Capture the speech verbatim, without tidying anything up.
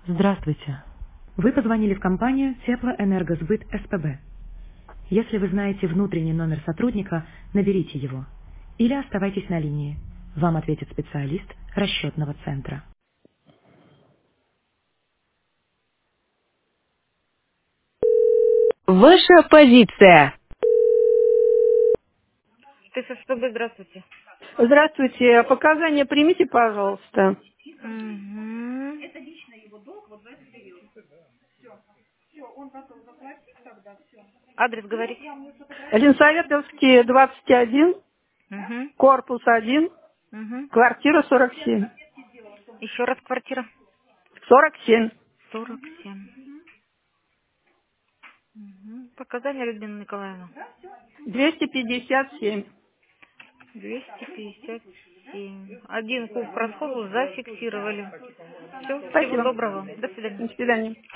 Здравствуйте. Вы позвонили в компанию Теплоэнергосбыт СПБ. Если вы знаете внутренний номер сотрудника, наберите его. Или оставайтесь на линии. Вам ответит специалист расчетного центра. Ваша позиция. Ты со СПБ, здравствуйте. Здравствуйте. Показания примите, пожалуйста. Мгм. Адрес говорите. Ленсоветовский, двадцать один, Угу. корпус один, Угу. квартира сорок семь. Еще раз квартира. сорок семь. сорок семь. Мгм. Показания, Людмила Николаевна. двести пятьдесят семь. двести пятьдесят семь. Один куб расходу зафиксировали. Все, всего Спасибо. доброго. До свидания. До свидания.